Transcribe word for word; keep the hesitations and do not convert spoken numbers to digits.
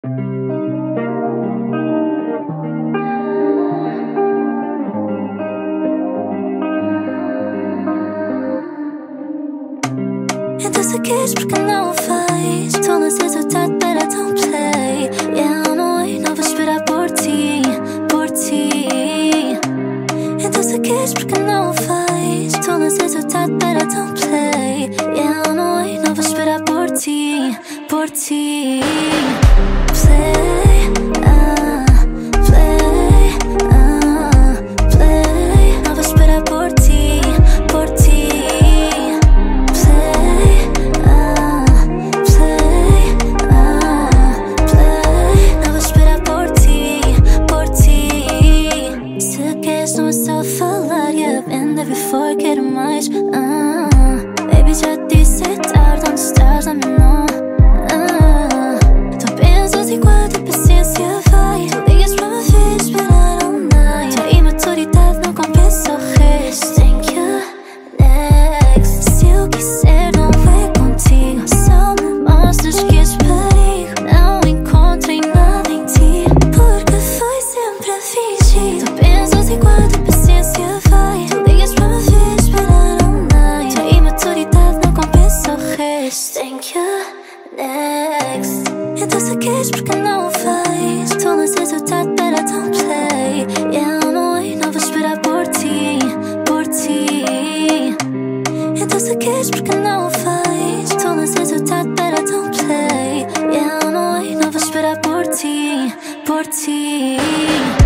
Então se queres, porque não o faz? Estou necessitado para don't play. Yeah, I'm away, não vou esperar por ti, por ti. Então se queres, porque não o faz? Estou necessitado para don't play. Yeah, I'm away, não vou esperar por ti, por ti. Play, ah, play, ah, play. Não vou esperar por ti, por ti. Não é só falar, yeah, ainda before quero mais. ah, Baby, já disse é tarde, onde estás? Dá-me não. ah, Tu pensas enquanto a paciência vai. Tu ligas para me ver esperar all night. Tua imaturidade não compensa o resto. Thank you, next. Se eu quiser não é contigo, só me mostras que és perigo. Não encontro em nada em ti, porque foi sempre a fingir. Tu pensas enquanto a paciência vai. Tu ligas para me ver esperar all night. Tua imaturidade não compensa o resto. Thank you, next. Então se queres, porque não o faz? Estou necessitado para don't play. Yeah, I'm away, não vou esperar por ti, por ti. Então se queres, porque não o faz? Estou necessitado para don't play. Yeah, I'm away, não vou esperar por ti, por ti.